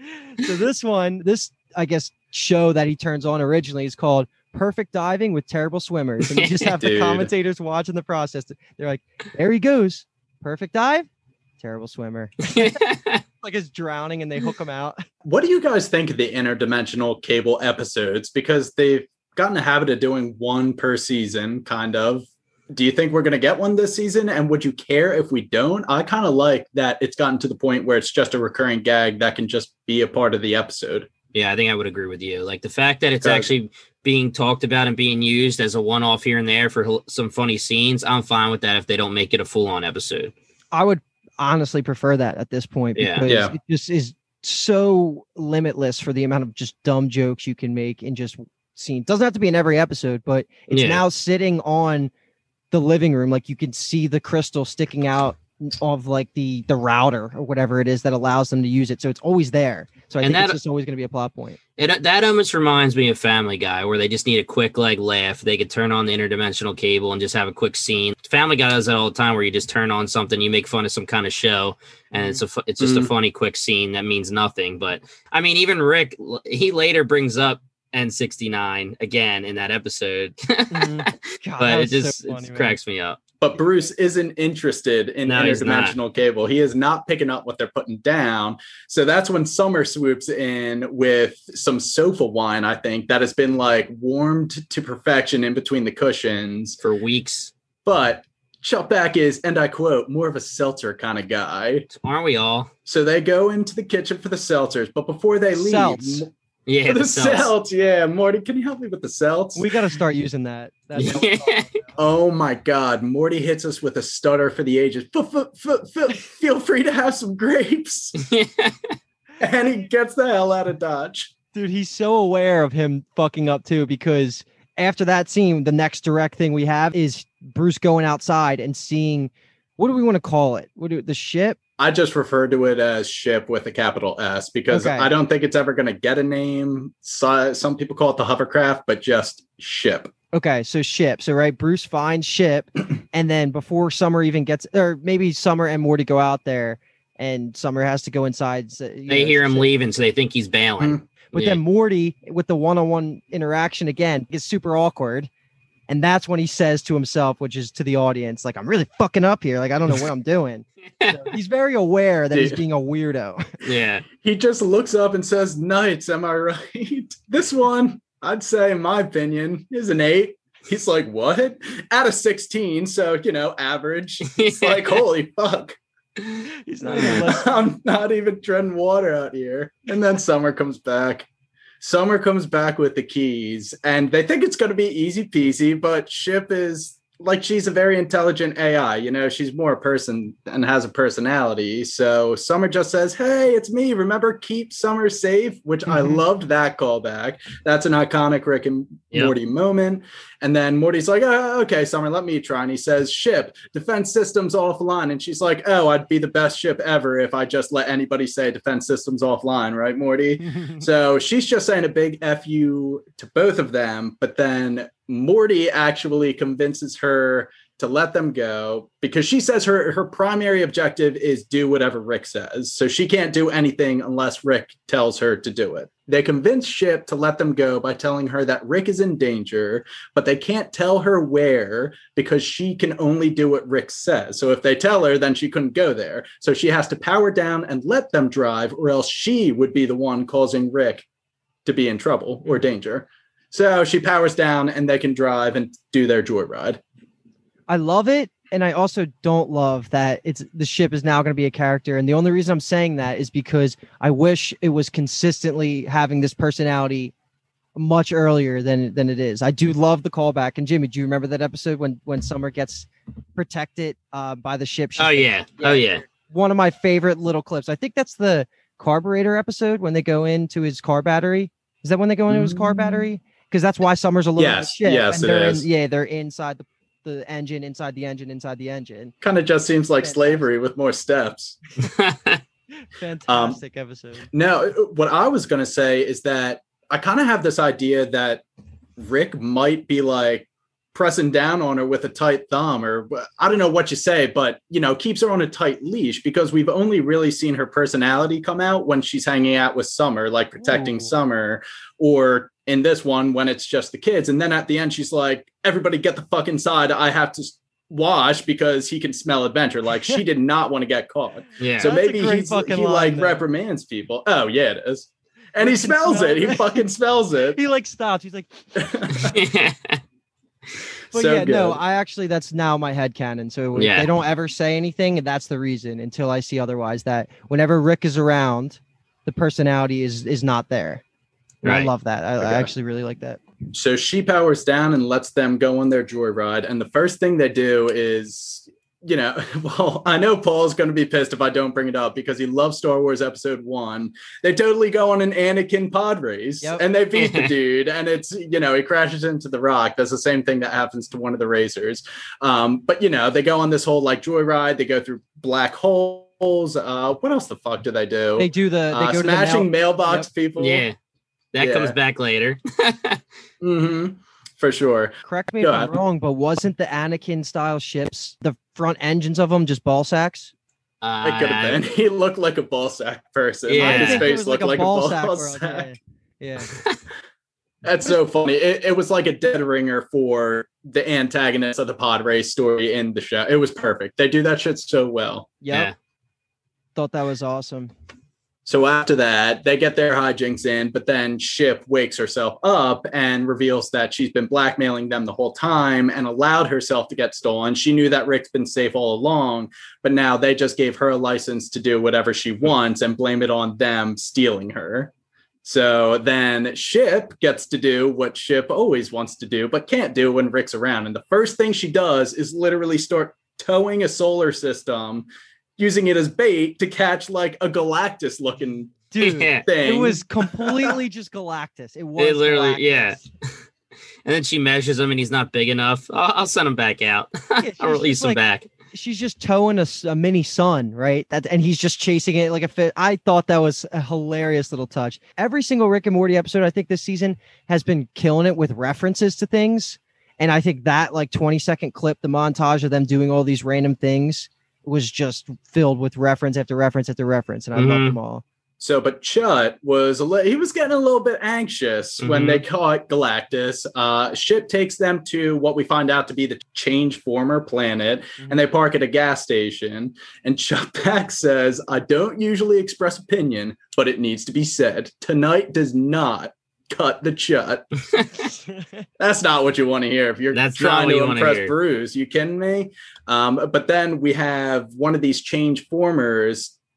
So this I guess show that he turns on originally is called Perfect Diving with Terrible Swimmers, and you just have the
Dude.
commentators watching the process. They're like, there he goes, perfect dive, terrible swimmer. Like it's drowning and they hook him out.
What do you guys think of the interdimensional cable episodes? Because they've gotten a habit of doing one per season, kind of. Do you think we're going to get one this season? And would you care if we don't? I kind of like that it's gotten to the point where it's just a recurring gag that can just be a part of the episode.
Yeah, I think I would agree with you. Like the fact that it's actually being talked about and being used as a one-off here and there for some funny scenes, I'm fine with that if they don't make it a full-on episode.
I would honestly prefer that at this point because it just is so limitless for the amount of just dumb jokes you can make in just scenes. Doesn't have to be in every episode, but it's now sitting on the living room. Like you can see the crystal sticking out of like the router or whatever it is that allows them to use it. So it's always there. So I think it's just always going to be a plot point.
That almost reminds me of Family Guy, where they just need a quick like laugh. They could turn on the interdimensional cable and just have a quick scene. Family Guy does that all the time, where you just turn on something, you make fun of some kind of show, and it's just a funny quick scene that means nothing. But I mean, even Rick, he later brings up N69 again in that episode.
God,
but it
just
cracks me up.
But Bruce isn't interested in interdimensional cable. He is not picking up what they're putting down. So that's when Summer swoops in with some sofa wine, I think, that has been like warmed to perfection in between the cushions
for weeks.
But Chupback is, and I quote, more of a seltzer kind of guy.
Aren't we all?
So they go into the kitchen for the seltzers, but before they leave...
Yeah,
the seltz. Yeah, Morty, can you help me with the seltz?
We got to start using that.
Oh my God, Morty hits us with a stutter for the ages. Feel free to have some grapes. And he gets the hell out of Dodge.
Dude, he's so aware of him fucking up too, because after that scene, the next direct thing we have is Bruce going outside and seeing, what do we want to call it? The ship?
I just refer to it as ship with a capital S because I don't think it's ever going to get a name. So, some people call it the hovercraft, but just ship.
Okay, so ship. So, right, Bruce finds ship, and then before Summer even gets, or maybe Summer and Morty go out there, and Summer has to go inside. So,
they hear him leaving, so they think he's bailing.
Mm-hmm. But then Morty, with the one-on-one interaction again, gets super awkward. And that's when he says to himself, which is to the audience, like, I'm really fucking up here. Like, I don't know what I'm doing. So he's very aware that he's being a weirdo.
Yeah.
He just looks up and says, Knights, am I right? This one, I'd say, in my opinion, is an 8. He's like, what? Out of 16. So, average. It's like, holy fuck.
He's not even
I'm not even treading water out here. And then Summer comes back. Summer comes back with the keys, and they think it's going to be easy peasy, but Ship is like, she's a very intelligent AI. You know, she's more a person and has a personality. So Summer just says, hey, it's me. Remember, keep Summer safe, which I loved that callback. That's an iconic Rick and Morty moment. And then Morty's like, oh, okay, Summer, let me try. And he says, Ship, defense systems offline. And she's like, oh, I'd be the best Ship ever if I just let anybody say defense systems offline, right, Morty? So she's just saying a big F you to both of them. But then Morty actually convinces her to let them go because she says her primary objective is do whatever Rick says. So she can't do anything unless Rick tells her to do it. They convince Ship to let them go by telling her that Rick is in danger, but they can't tell her where because she can only do what Rick says. So if they tell her, then she couldn't go there. So she has to power down and let them drive, or else she would be the one causing Rick to be in trouble or danger. So she powers down and they can drive and do their joyride.
I love it. And I also don't love that the Ship is now going to be a character. And the only reason I'm saying that is because I wish it was consistently having this personality much earlier than it is. I do love the callback. And Jimmy, do you remember that episode when Summer gets protected by the Ship?
Oh yeah.
One of my favorite little clips. I think that's the carburetor episode when they go into his car battery. Is that when they go into his car battery? Because that's why Summer's alone.
Yes, yes, it is.
They're inside the engine, inside the engine.
Kind of just seems like slavery with more steps.
Fantastic episode.
No, what I was going to say is that I kind of have this idea that Rick might be like pressing down on her with a tight thumb, or I don't know what you say, but, you know, keeps her on a tight leash because we've only really seen her personality come out when she's hanging out with Summer, like protecting Summer, or in this one when it's just the kids. And then at the end, she's like, everybody get the fuck inside. I have to wash because he can smell adventure. Like she did not want to get caught.
Yeah.
So
That's
maybe
a great
he
fucking
like
line,
reprimands people. Oh yeah, it is. And he smells it. He fucking smells it.
He like stops. He's like, but
So
yeah,
good.
no, I actually, that's now my headcanon. So
Yeah.
they don't ever say anything. And that's the reason until I see otherwise, that whenever Rick is around, the personality is not there. And I
Right.
love that. I actually really like that.
So she powers down and lets them go on their joyride. And the first thing they do is, you know, well, I know Paul's going to be pissed if I don't bring it up because he loves Star Wars Episode 1. They totally go on an Anakin pod race and they beat the dude. And it's, you know, he crashes into the rock. That's the same thing that happens to one of the racers. But, you know, they go on this whole like joyride. They go through black holes. What else the fuck do they do?
They do they go
smashing
to the
mailbox people.
Yeah. That
Yeah.
comes back later.
For sure.
Correct me
Go
if
ahead.
I'm wrong, but wasn't the Anakin style ships, the front engines of them, just ball sacks?
It could have been. He looked like a ball sack person.
Yeah.
Like, his
I think
it
face
was
looked like a ball
world,
sack.
Yeah.
That's so funny. It was like a dead ringer for the antagonist of the pod race story in the show. It was perfect. They do that shit so well.
Yep. Thought that was awesome.
So after that, they get their hijinks in, but then Ship wakes herself up and reveals that she's been blackmailing them the whole time and allowed herself to get stolen. She knew that Rick's been safe all along, but now they just gave her a license to do whatever she wants and blame it on them stealing her. So then Ship gets to do what Ship always wants to do, but can't do when Rick's around. And the first thing she does is literally start towing a solar system, using it as bait to catch like a Galactus looking
Dude,
Yeah.
thing.
it was completely just Galactus. It was
It literally,
Galactus.
yeah. And then she measures him and he's not big enough. I'll send him back out.
she's
I'll release
just
him
like-
back.
She's just towing a mini sun, right? And he's just chasing it like a fit. I thought that was a hilarious little touch. Every single Rick and Morty episode, I think this season has been killing it with references to things. And I think that like 20-second clip, the montage of them doing all these random things, was just filled with reference after reference after reference. And I love them all.
So, but Chut was he was getting a little bit anxious when they caught Galactus. Ship takes them to what we find out to be the Change Former planet, and they park at a gas station. And Chut back says, "I don't usually express opinion, but it needs to be said. Tonight does not cut the Chut." That's not what you want to hear if you're
That's not
trying
what you
to
wanna
impress
hear.
Bruce. You kidding me? But then we have one of these Change Formers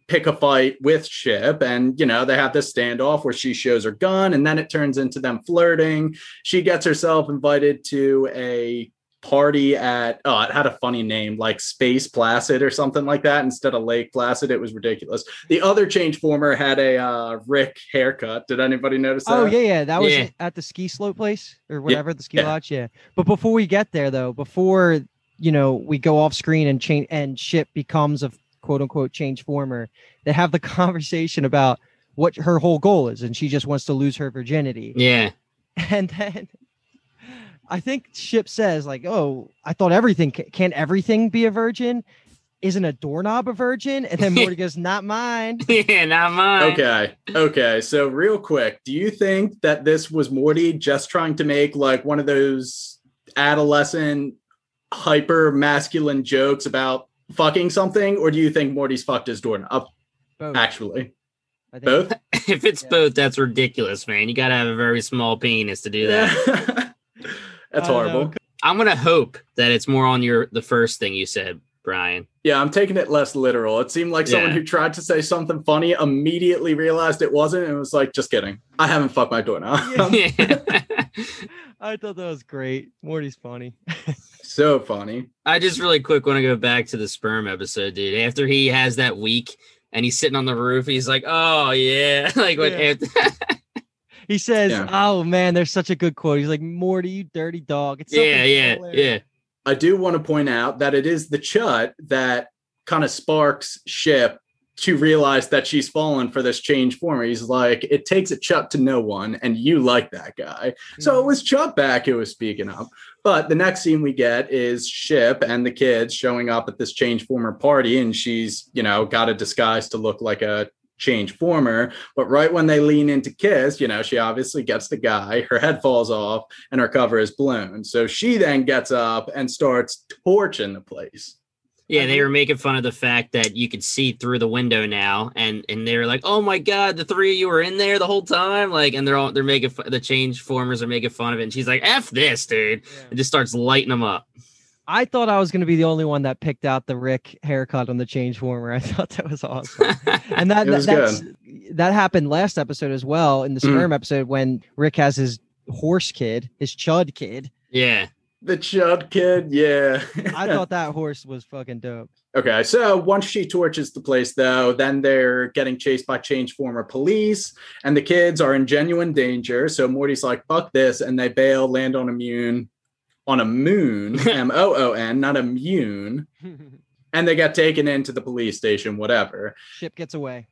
pick a fight with Ship, and they have this standoff where she shows her gun, and then it turns into them flirting. She gets herself invited to a party at it had a funny name, like Space Placid or something like that instead of Lake Placid. It was ridiculous. The other Changeformer had a Rick haircut. Did anybody notice that?
Oh yeah, that was at the ski slope place or whatever, the ski lodge. Yeah, but before we get there though, before we go off screen and Ship becomes a quote unquote Changeformer, they have the conversation about what her whole goal is, and she just wants to lose her virginity.
Yeah,
and then I think Ship says like, "Oh, I thought can't everything be a virgin? Isn't a doorknob a virgin?" And then Morty goes, "Not mine."
Yeah, not mine.
Okay. So real quick, do you think that this was Morty just trying to make like one of those adolescent hyper masculine jokes about fucking something, or do you think Morty's fucked his doorknob?
Both.
Actually,
I think
both.
If it's both, that's ridiculous, man. You got to have a very small penis to do that.
That's horrible.
I'm gonna hope that it's more on the first thing you said, Brian.
Yeah, I'm taking it less literal. It seemed like someone who tried to say something funny immediately realized it wasn't and was like, just kidding. I haven't fucked my doorknob.
Yeah.
I thought that was great. Morty's funny.
So funny.
I just really quick want to go back to the sperm episode, dude. After he has that week and he's sitting on the roof, he's like, "Oh yeah," like what?
Yeah. He says, "Oh man, there's such a good quote." He's like, "Morty, you dirty dog." It's
yeah.
I do want to point out that it is the Chut that kind of sparks Ship to realize that she's fallen for this Changeformer. He's like, "It takes a Chut to know one, and you like that guy." So it was Chut back who was speaking up. But the next scene we get is Ship and the kids showing up at this Changeformer party, and she's, got a disguise to look like a Changeformer. But right when they lean in to kiss, she obviously gets the guy, her head falls off, and her cover is blown. So she then gets up and starts torching the place.
Yeah, they were making fun of the fact that you could see through the window now, and they were like, "Oh my god, the three of you were in there the whole time!" Like, and they're making the Changeformers are making fun of it, and she's like, "F this, dude!" It just starts lighting them up.
I thought I was going to be the only one that picked out the Rick haircut on the Changeformer. I thought that was awesome, and that happened last episode as well in the sperm episode when Rick has his horse kid, his Chud kid.
Yeah.
The Chud kid, yeah.
I thought that horse was fucking dope.
Okay, so once she torches the place, though, then they're getting chased by Changeformer police, and the kids are in genuine danger. So Morty's like, "Fuck this," and they bail, land on a moon, M-O-O-N, not immune, and they get taken into the police station, whatever.
Ship gets away,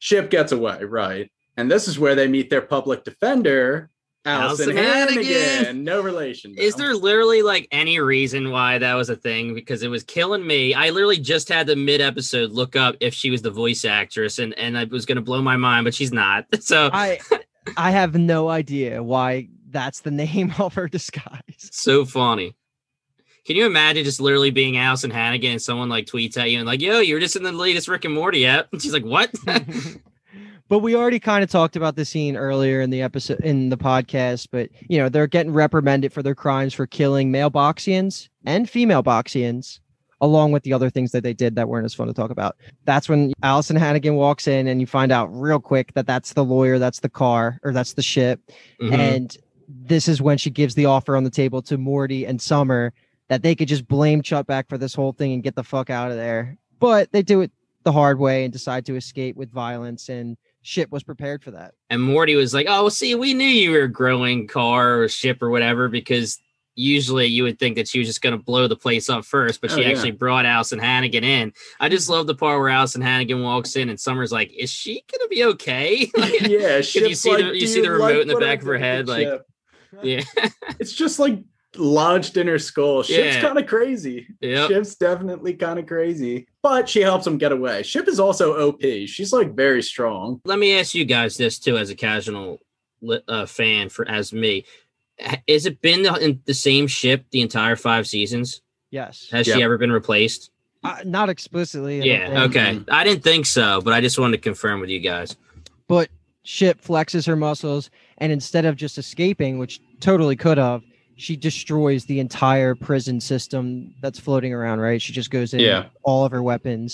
right. And this is where they meet their public defender, Allison Hannigan. No relation, though.
Is there literally like any reason why that was a thing? Because it was killing me. I literally just had the mid-episode look up if she was the voice actress, and I was going to blow my mind, but she's not. So
I have no idea why that's the name of her disguise.
So funny. Can you imagine just literally being Allison Hannigan and someone like tweets at you and like, "Yo, you're just in the latest Rick and Morty app." And she's like, "What?"
But we already kind of talked about the scene earlier in the episode, in the podcast, but they're getting reprimanded for their crimes for killing male Boxians and female Boxians, along with the other things that they did that weren't as fun to talk about. That's when Allison Hannigan walks in and you find out real quick that that's the lawyer, that's the car, or that's the ship. Mm-hmm. And this is when she gives the offer on the table to Morty and Summer that they could just blame Chutback for this whole thing and get the fuck out of there. But they do it the hard way and decide to escape with violence, and Ship was prepared for that.
And Morty was like, "Oh, well, see, we knew you were a growing car or ship or whatever, because usually you would think that she was just going to blow the place up first, but she actually brought Allison Hannigan in." I just love the part where Allison Hannigan walks in and Summer's like, "Is she going to be okay?" Like,
yeah.
You see the remote in the back of her head. Like, yeah,
it's just like lodged in her skull. Ship's kind of crazy.
Yep.
Ship's definitely kind of crazy, but she helps him get away. Ship is also OP. She's like very strong.
Let me ask you guys this too, as a casual fan, as me. Has it been in the same ship the entire 5 seasons?
Yes.
Has she ever been replaced?
Not explicitly.
Yeah. Okay. I didn't think so, but I just wanted to confirm with you guys.
But Ship flexes her muscles, and instead of just escaping, which totally could have, she destroys the entire prison system that's floating around, right? She just goes in all of her weapons.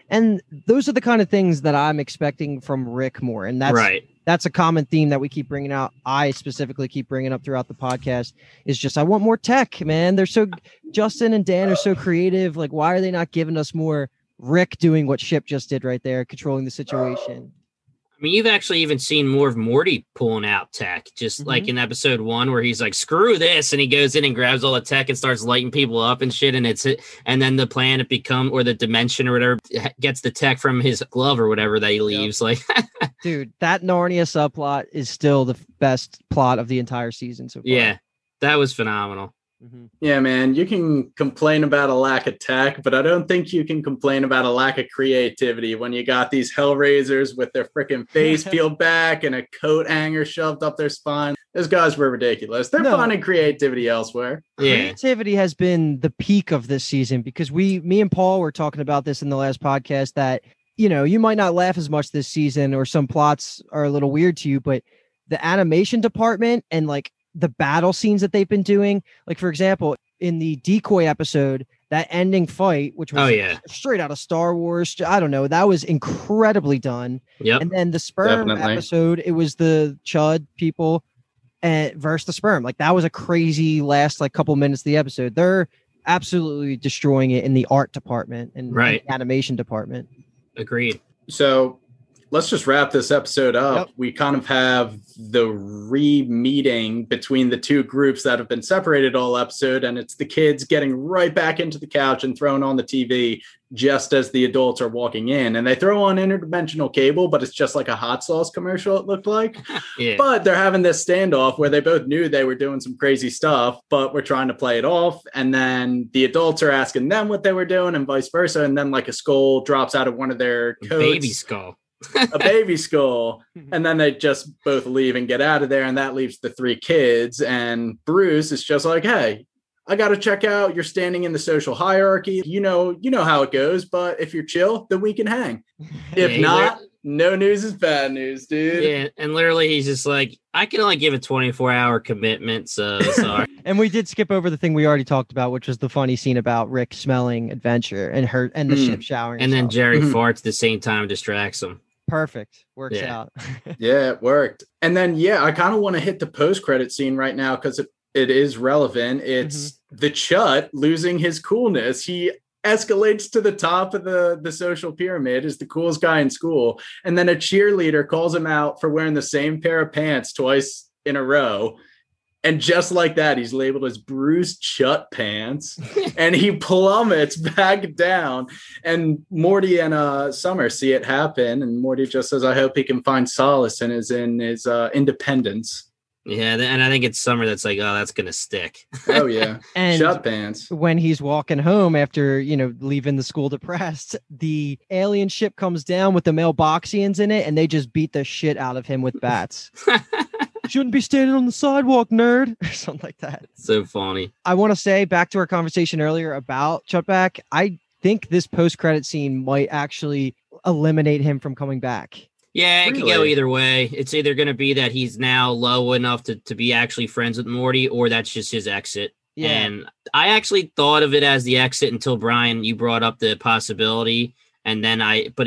And those are the kind of things that I'm expecting from Rick more. And that's
right.
That's a common theme that we keep bringing out. I specifically keep bringing up throughout the podcast is just, I want more tech, man. Justin and Dan are so creative. Like, why are they not giving us more Rick doing what Ship just did right there, controlling the situation?
I mean, you've actually even seen more of Morty pulling out tech, just like in episode 1, where he's like, screw this. And he goes in and grabs all the tech and starts lighting people up and shit. And then the planet or the dimension or whatever gets the tech from his glove or whatever that he leaves. Like,
dude, that Narnia subplot is still the best plot of the entire season so far.
Yeah, that was phenomenal.
Yeah, man, you can complain about a lack of tech, but I don't think you can complain about a lack of creativity when you got these Hellraisers with their freaking face peeled back and a coat hanger shoved up their spine. Those guys were ridiculous. They're finding creativity elsewhere.
Yeah.
Creativity has been the peak of this season because me and Paul were talking about this in the last podcast that, you know, you might not laugh as much this season or some plots are a little weird to you, but the animation department and like the battle scenes that they've been doing, like for example, in the decoy episode, that ending fight, which was straight out of Star Wars, I don't know, that was incredibly done.
Yep.
And then the sperm episode, it was the Chud people versus the sperm. Like that was a crazy last like couple minutes of the episode. They're absolutely destroying it in the art department and the animation department.
Agreed.
So let's just wrap this episode up. Yep. We kind of have the re-meeting between the two groups that have been separated all episode, and it's the kids getting right back into the couch and thrown on the TV just as the adults are walking in. And they throw on interdimensional cable, but it's just like a hot sauce commercial, it looked like. But they're having this standoff where they both knew they were doing some crazy stuff, but we're trying to play it off. And then the adults are asking them what they were doing and vice versa. And then like a skull drops out of one of their coats.
Baby skull.
A baby skull, and then they just both leave and get out of there, and that leaves the three kids. And Bruce is just like, hey, I got to check out, you're standing in the social hierarchy, you know how it goes, but if you're chill, then we can hang. If not, no news is bad news, dude.
Yeah, and literally he's just like, I can only give a 24-hour commitment, so sorry.
And we did skip over the thing we already talked about, which was the funny scene about Rick smelling adventure and the ship showering.
And then Jerry farts at the same time, distracts him.
Perfect. Works out.
Yeah, it worked. And then, I kind of want to hit the post-credit scene right now because it is relevant. It's the Chut losing his coolness. He escalates to the top of the social pyramid, is the coolest guy in school. And then a cheerleader calls him out for wearing the same pair of pants twice in a row. And just like that, he's labeled as Bruce Chut Pants, and he plummets back down. And Morty and Summer see it happen, and Morty just says, "I hope he can find solace in his independence."
Yeah, and I think it's Summer that's like, "Oh, that's gonna stick."
Oh yeah,
and
Chut Pants.
When he's walking home after leaving the school depressed, the alien ship comes down with the Mailboxians in it, and they just beat the shit out of him with bats. Shouldn't be standing on the sidewalk, nerd, or something like that.
So funny.
I want to say back to our conversation earlier about Chutback. I think this post-credit scene might actually eliminate him from coming back.
Yeah, it could go either way. It's either going to be that he's now low enough to be actually friends with Morty, or that's just his exit. Yeah. And I actually thought of it as the exit until Brian, you brought up the possibility. And then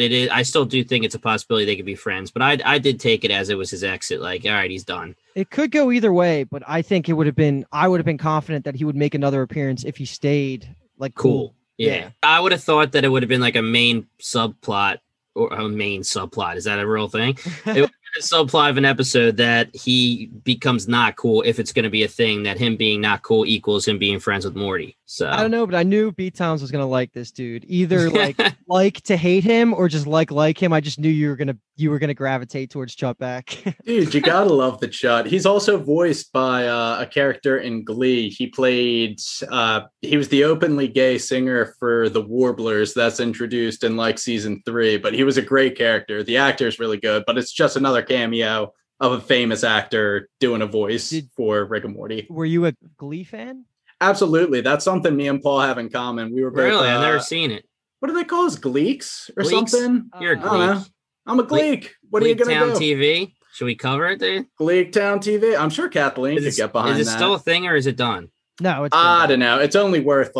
I still do think it's a possibility they could be friends, but I did take it as it was his exit. Like, all right, he's done.
It could go either way, but I think I would have been confident that he would make another appearance if he stayed like cool.
Yeah. I would have thought that it would have been like a main subplot or a main subplot. Is that a real thing? It would be a subplot of an episode that he becomes not cool if it's going to be a thing that him being not cool equals him being friends with Morty. So
I don't know, but I knew B-Towns was going to like this dude. Either like to hate him or just like him. I just knew you were going to gravitate towards Chutback.
Dude, you got to love the Chut. He's also voiced by a character in Glee. He played he was the openly gay singer for the Warblers that's introduced in like season 3, but he was a great character. The actor is really good, but it's just another cameo of a famous actor doing a voice for Rick and Morty.
Were you a Glee fan?
Absolutely. That's something me and Paul have in common. We were both,
really? I've never seen it.
What do they call us? Gleeks or something?
You're a Gleek.
I'm a Gleek. What are you going to do?
TV? Should we cover it, dude?
Gleek Town TV? I'm sure Kathleen could get behind that.
Is it still a thing or is it done?
No, it's
I don't know. It's only worth like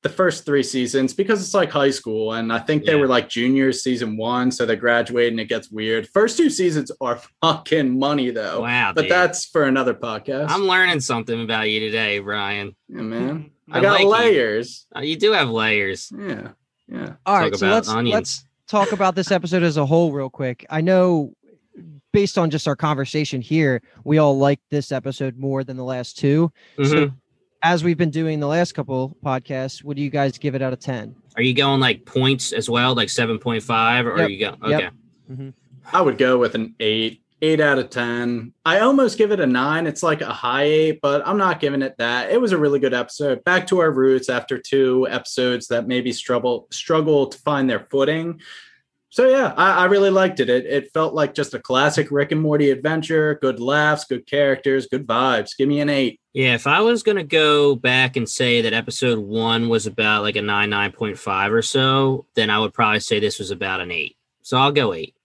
the first 3 seasons because it's like high school. And I think they were like juniors season 1. So they graduate and it gets weird. First 2 seasons are fucking money though.
Wow.
But
dude.
That's for another podcast.
I'm learning something about you today, Brian.
Yeah, man. I got like layers.
You do have layers.
Yeah.
All right. So let's talk about this episode as a whole real quick. I know based on just our conversation here, we all like this episode more than the last 2. Mm-hmm. So as we've been doing the last couple podcasts, what do you guys give it out of 10?
Are you going like points as well, like 7.5, or are you going? Okay.
Yep. Mm-hmm.
I would go with an 8 out of 10. I almost give it a 9. It's like a high 8, but I'm not giving it that. It was a really good episode. Back to our roots after 2 episodes that maybe struggle to find their footing. So yeah, I really liked it. It felt like just a classic Rick and Morty adventure. Good laughs, good characters, good vibes. Give me an 8.
Yeah, if I was going to go back and say that episode 1 was about like a 9.5 or so, then I would probably say this was about an 8. So I'll go 8.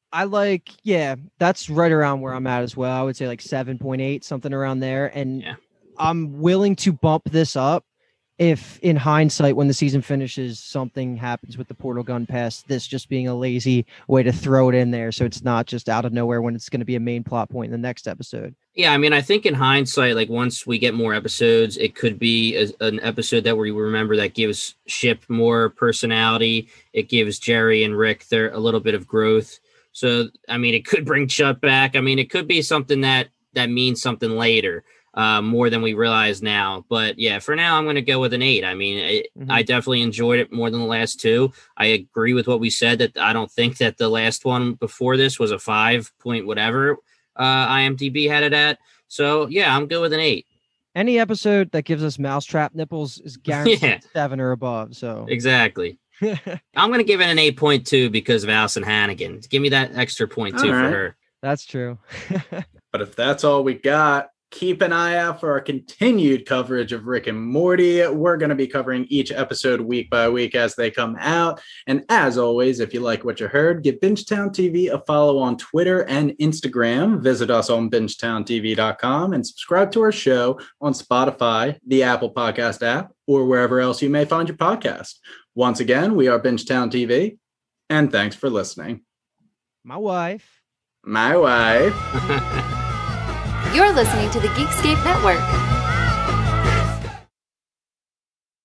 That's right around where I'm at as well. I would say like 7.8, something around there. And I'm willing to bump this up if in hindsight, when the season finishes, something happens with the portal gun past this just being a lazy way to throw it in there. So it's not just out of nowhere when it's going to be a main plot point in the next episode.
Yeah, I mean, I think in hindsight, like once we get more episodes, it could be an episode that we remember that gives Ship more personality. It gives Jerry and Rick a little bit of growth. So, I mean, it could bring Chuck back. I mean, it could be something that means something later. More than we realize now. But yeah, for now, I'm going to go with an 8. I mean, I definitely enjoyed it more than the last 2. I agree with what we said that I don't think that the last one before this was a 5 point whatever IMDb had it at. So yeah, I'm good with an 8.
Any episode that gives us mousetrap nipples is guaranteed 7 or above. So
exactly. I'm going to give it an 8.2 because of Allison Hannigan. Give me that extra 0.2 for her.
That's true.
But if that's all we got, keep an eye out for our continued coverage of Rick and Morty. We're going to be covering each episode week by week as they come out. And as always, if you like what you heard, give Bingetown TV a follow on Twitter and Instagram. Visit us on bingetowntv.com and subscribe to our show on Spotify, the Apple Podcast app, or wherever else you may find your podcast. Once again, we are Bingetown TV, and thanks for listening.
My wife.
You're
listening to the Geekscape Network.